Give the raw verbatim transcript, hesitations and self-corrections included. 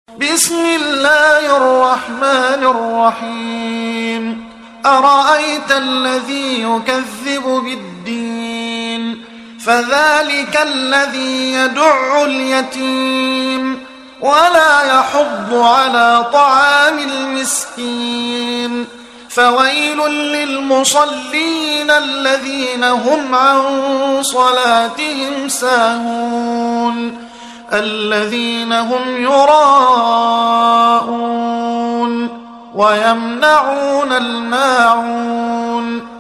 بسم الله الرحمن الرحيم أرأيت الذي يكذب بالدين فذلك الذي يدع اليتيم ولا يحض على طعام المسكين فويل للمصلين الذين هم عن صلاتهم ساهون الذين هم يراءون ويمنعون الماعون